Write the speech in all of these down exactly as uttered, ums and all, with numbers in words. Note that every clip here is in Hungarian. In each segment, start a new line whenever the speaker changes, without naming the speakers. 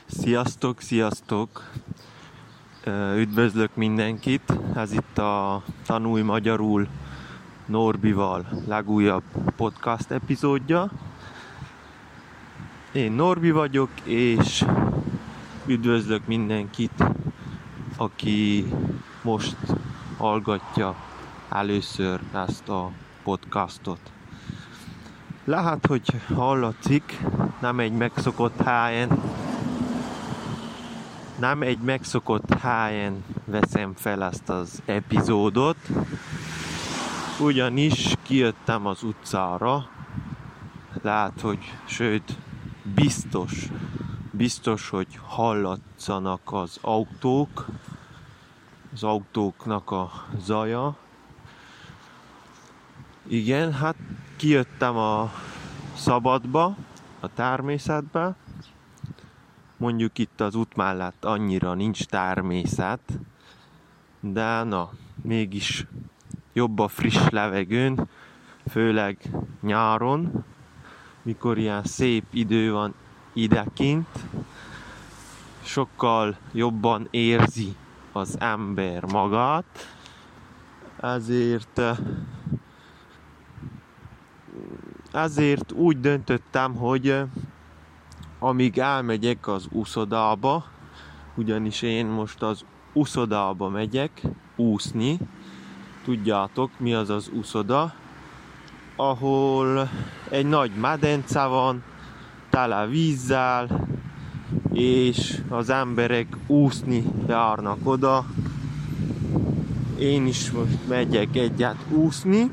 Sziasztok, sziasztok! Üdvözlök mindenkit! Ez itt a Tanulj Magyarul Norbival legújabb podcast epizódja. Én Norbi vagyok, és üdvözlök mindenkit, aki most hallgatja először ezt a podcastot. Lehet, hogy hallatszik, nem egy megszokott helyen, nem egy megszokott helyen veszem fel ezt az epizódot, ugyanis kijöttem az utcára, lehet, hogy sőt, biztos, biztos, hogy hallatszanak az autók, az autóknak a zaja. Igen, hát kijöttem a szabadba, a természetbe. Mondjuk itt az út mellett annyira nincs természet, de na, mégis jobb a friss levegőn, főleg nyáron, mikor ilyen szép idő van idekint, sokkal jobban érzi az ember magát, ezért ezért úgy döntöttem, hogy amíg elmegyek az úszodába, ugyanis én most az úszodába megyek úszni, tudjátok mi az az úszoda, ahol egy nagy medence van, tele vízzel, és az emberek úszni járnak oda. Én is most megyek egyet úszni,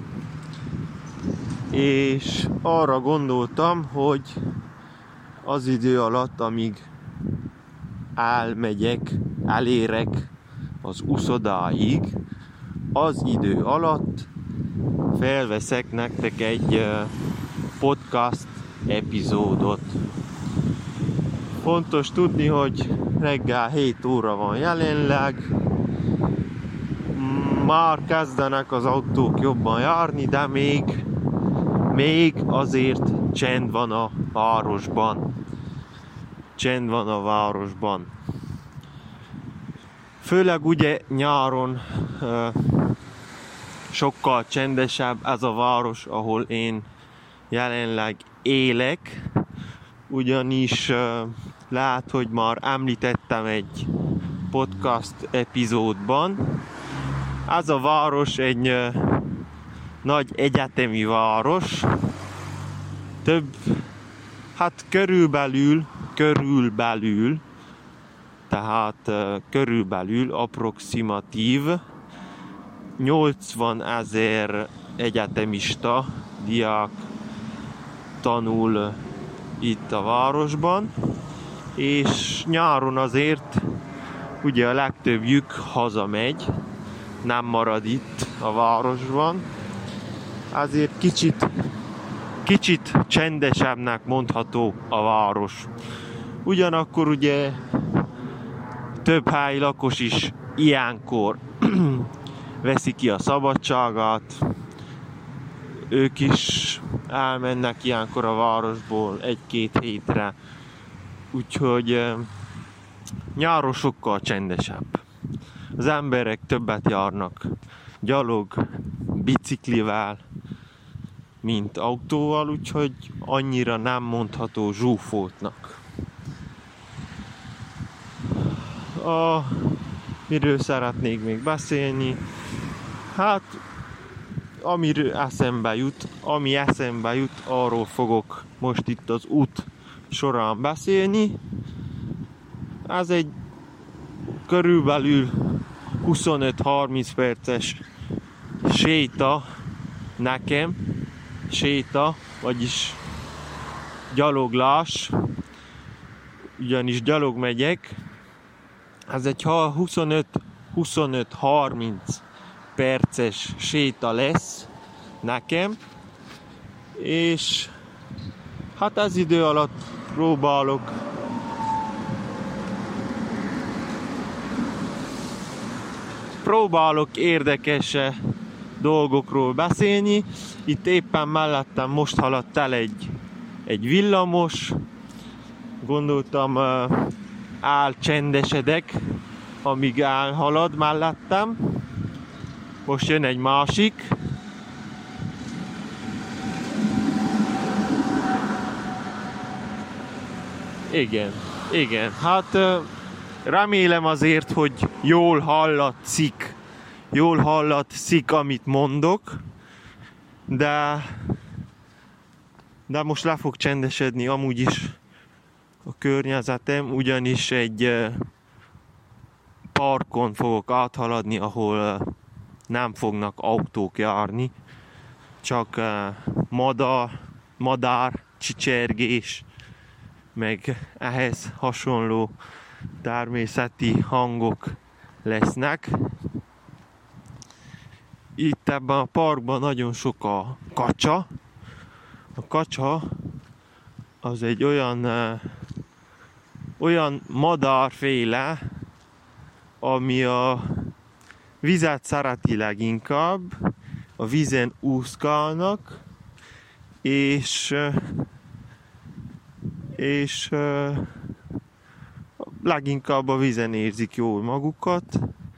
és arra gondoltam, hogy az idő alatt, amíg elmegyek, elérek az úszodáig, az idő alatt felveszek nektek egy podcast epizódot. Fontos tudni, hogy reggel hét óra van jelenleg, már kezdenek az autók jobban járni, de még, még azért csend van a városban. Csend van a városban. Főleg ugye nyáron uh, sokkal csendesebb ez a város, ahol én jelenleg élek, ugyanis uh, lehet, hogy már említettem egy podcast epizódban. Ez a város egy uh, nagy egyetemi város, több, hát körülbelül, körülbelül, tehát uh, körülbelül approximatív nyolcvanezer egyetemista diák tanul uh, itt a városban, és nyáron azért ugye a legtöbbjük hazamegy, nem marad itt a városban, azért kicsit Kicsit csendesebbnek mondható a város. Ugyanakkor ugye több helyi lakos is ilyenkor veszi ki a szabadságát. Ők is elmennek ilyenkor a városból egy-két hétre. Úgyhogy nyáron sokkal csendesebb. Az emberek többet járnak gyalog, biciklivel, mint autóval, úgyhogy annyira nem mondható zsúfoltnak. A, miről szeretnék még beszélni? Hát, amiről eszembe jut, ami eszembe jut, arról fogok most itt az út során beszélni. Ez egy körülbelül huszonöt-harminc perces séta nekem, séta, vagyis gyaloglás, ugyanis gyalog megyek. Ez egy huszonöt-harminc perces séta lesz nekem, és hát az idő alatt próbálok próbálok érdekes dolgokról beszélni. Itt éppen mellettem most haladt el egy, egy villamos. Gondoltam, áll, csendesedek, amíg elhalad mellettem. Most jön egy másik. Igen, igen, hát remélem azért, hogy jól hallatszik, jól hallatszik, amit mondok, de, de most le fog csendesedni amúgy is a környezetem, ugyanis egy parkon fogok áthaladni, ahol nem fognak autók járni, csak madár, madár, csicsergés, meg ehhez hasonló természeti hangok lesznek. Itt ebben a parkban nagyon sok a kacsa. A kacsa az egy olyan, olyan madárféle, ami a vizet szereti leginkább, a vízen úszkálnak, és és uh, leginkább a vízen érzik jól magukat.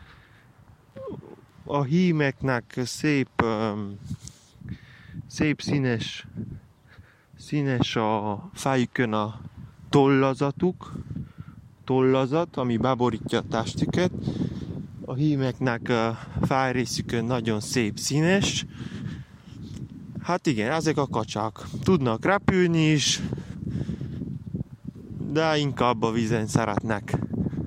A hímeknek szép, um, szép színes, színes a fejükön a tollazatuk, tollazat, ami beborítja a testüket. A hímeknek a fejrészükön nagyon szép színes. Hát igen, ezek a kacsák tudnak repülni is, de inkább a vízen szeretnek,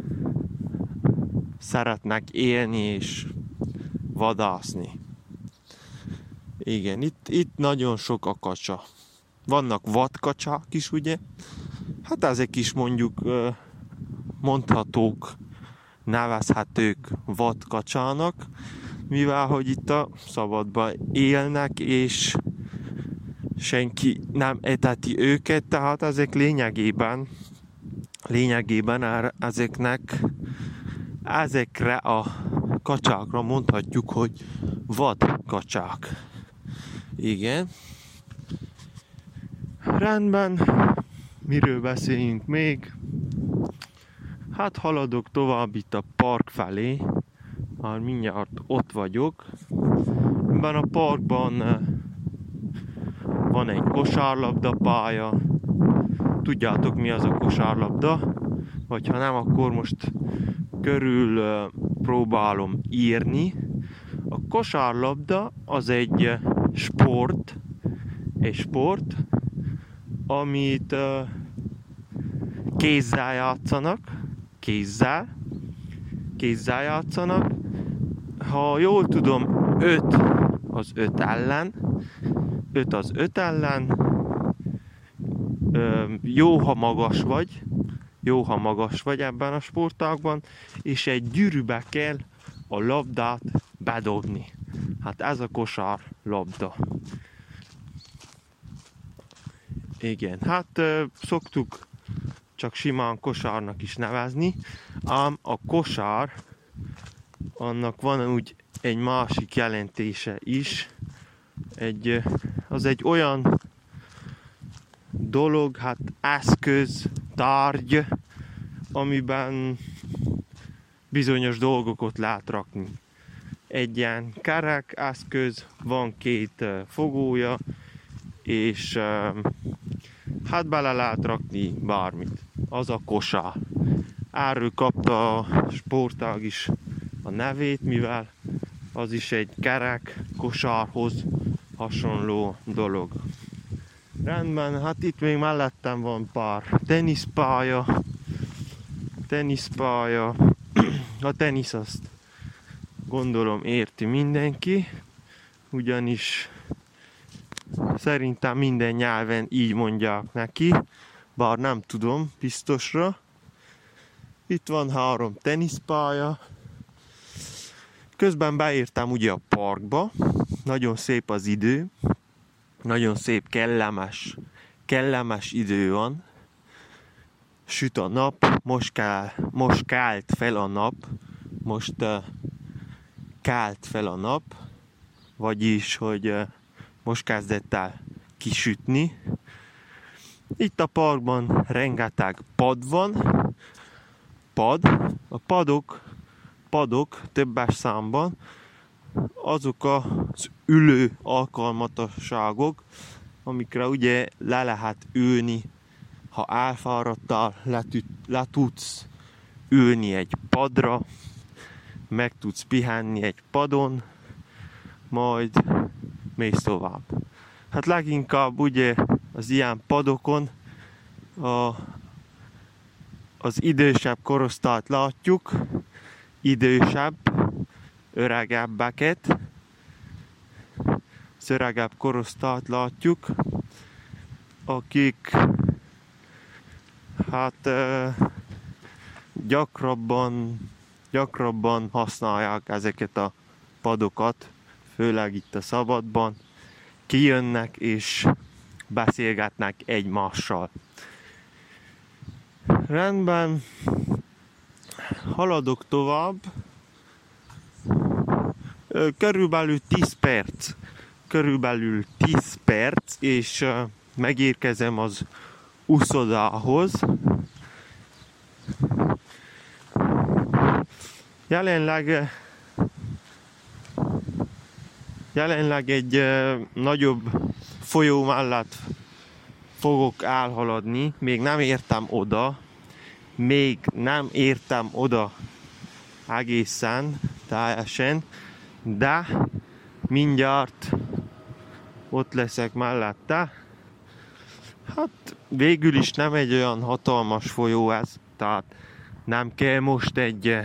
szeretnek élni és vadászni. Igen, itt, itt nagyon sok a kacsa. Vannak vadkacsák is, ugye? Hát ezek is mondjuk mondhatók, nevezhetők vadkacsának, mivel hogy itt a szabadban élnek, és senki nem eteti őket, tehát ezek lényegében lényegében ezeknek ezekre a kacsákra mondhatjuk, hogy vadkacsák. Igen. Rendben, miről beszéljünk még? Hát haladok tovább itt a park felé, már mindjárt ott vagyok. Ebben a parkban van egy kosárlabdapálya. Tudjátok, mi az a kosárlabda? Vagy ha nem, akkor most körül próbálom írni. A kosárlabda az egy sport, egy sport, amit kézzel játszanak, kézzel, kézzel játszanak. Ha jól tudom, öt az öt ellen, öt az öt ellen, jó, ha magas vagy, jó, ha magas vagy ebben a sportágban, és egy gyűrűbe kell a labdát bedobni. Hát ez a kosárlabda. Igen, hát szoktuk csak simán kosárnak is nevezni, ám a kosár, annak van úgy egy másik jelentése is. Egy, az egy olyan dolog, hát eszköz, tárgy, amiben bizonyos dolgokat lehet rakni. Egy ilyen kerek eszköz, van két fogója, és hát bele lehet rakni bármit. Az a kosár. Erről kapta a sportág is a nevét, mivel az is egy kerek, kosárhoz hasonló dolog. Rendben, hát itt még mellettem van pár teniszpálya. Teniszpálya. A tenisz azt gondolom érti mindenki, ugyanis szerintem minden nyelven így mondják neki, bár nem tudom biztosra. Itt van három teniszpálya. Közben beértem ugye a parkba, nagyon szép az idő, nagyon szép, kellemes, kellemes idő van. Süt a nap, most, kell, most kelt fel a nap, most uh, kelt fel a nap, vagyis, hogy uh, most kezdett el kisütni. Itt a parkban rengeteg pad van, pad. A padok, padok többes számban azok az ülő alkalmatosságok, amikre ugye le lehet ülni, ha elfáradtál, le, le tudsz ülni egy padra, meg tudsz pihenni egy padon, majd mész tovább. Hát leginkább ugye az ilyen padokon a, az idősebb korosztályt látjuk, idősebb, öregebbeket, az öregebb korosztályt látjuk, akik hát gyakrabban, gyakrabban használják ezeket a padokat, főleg itt a szabadban, kijönnek és beszélgetnek egymással. Rendben, haladok tovább. Körülbelül tíz perc. Körülbelül tíz perc, és megérkezem az uszodához. Jelenleg jelenleg egy nagyobb folyó mellett fogok elhaladni. Még nem értem oda. Még nem értem oda egészen, teljesen, de mindjárt ott leszek mellette. Hát végül is nem egy olyan hatalmas folyó ez, tehát nem kell most egy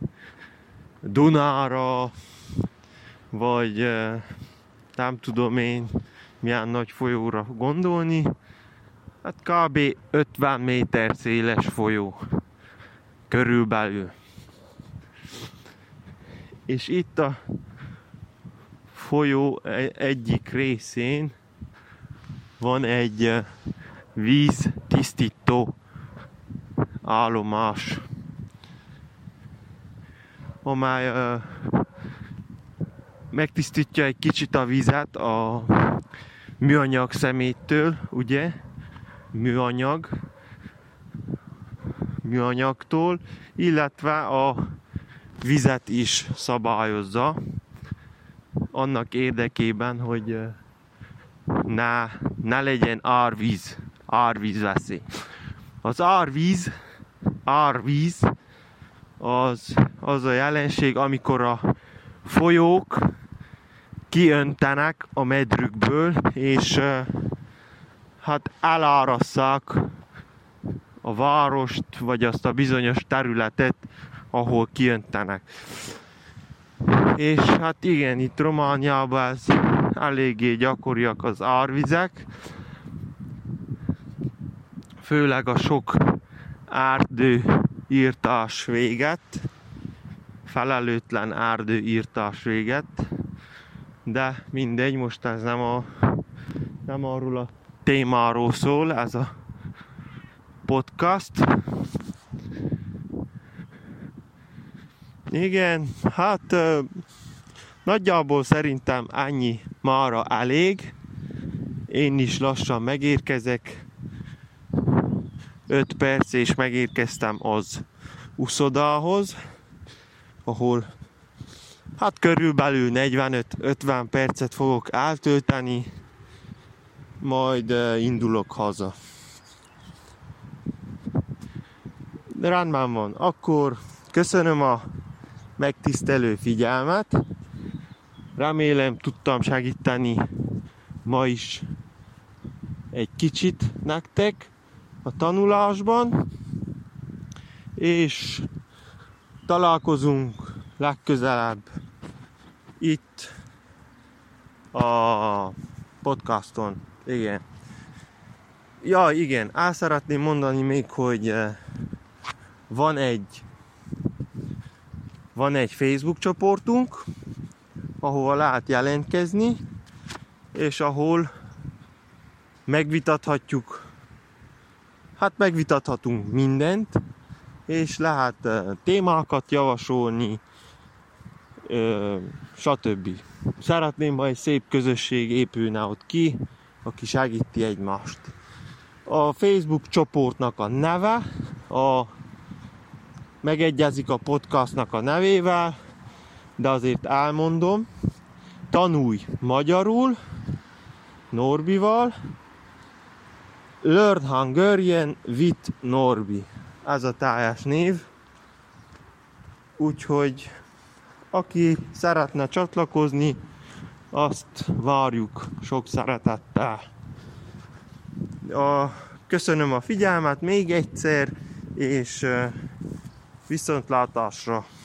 Dunára, vagy nem tudom én milyen nagy folyóra gondolni. Hát kb. ötven méter széles folyó körülbelül. És itt a folyó egyik részén van egy víztisztító állomás, amely uh, megtisztítja egy kicsit a vizet a műanyag szeméttől, ugye? Műanyag, műanyagtól, illetve a vizet is szabályozza annak érdekében, hogy ne, ne legyen árvíz, árvíz veszély. Az árvíz, árvíz az, az a jelenség, amikor a folyók kiöntenek a medrükből, és hát elárasszák a várost, vagy azt a bizonyos területet, ahol kiöntenek. És hát igen, itt Romániában ez eléggé gyakoriak az árvizek, főleg a sok erdőírtás véget, felelőtlen erdőírtás véget, de mindegy, most ez nem, a, nem arról a témáról szól ez a podcast. Igen, hát nagyjából szerintem ennyi mára elég. Én is lassan megérkezek. öt perc és megérkeztem az uszodához, ahol hát körülbelül negyvenöt-ötven percet fogok eltölteni, majd indulok haza. De rendben van, akkor köszönöm a megtisztelő figyelmet. Remélem tudtam segíteni ma is egy kicsit nektek a tanulásban, és találkozunk legközelebb itt a podcaston. Igen. Ja, igen, el szeretném mondani még, hogy van egy van egy Facebook csoportunk, ahova lehet jelentkezni, és ahol megvitathatjuk, hát megvitathatunk mindent, és lehet uh, témákat javasolni, uh, stb. Szeretném, ha egy szép közösség épülne ott ki, aki segíti egymást. A Facebook csoportnak a neve a megegyezik a podcastnak a nevével, de azért elmondom. Tanulj magyarul, Norbival. Learn Hungarian with Norbi. Ez a teljes név. Úgyhogy aki szeretne csatlakozni, azt várjuk sok szeretettel. A, köszönöm a figyelmet még egyszer, és viszontlátásra!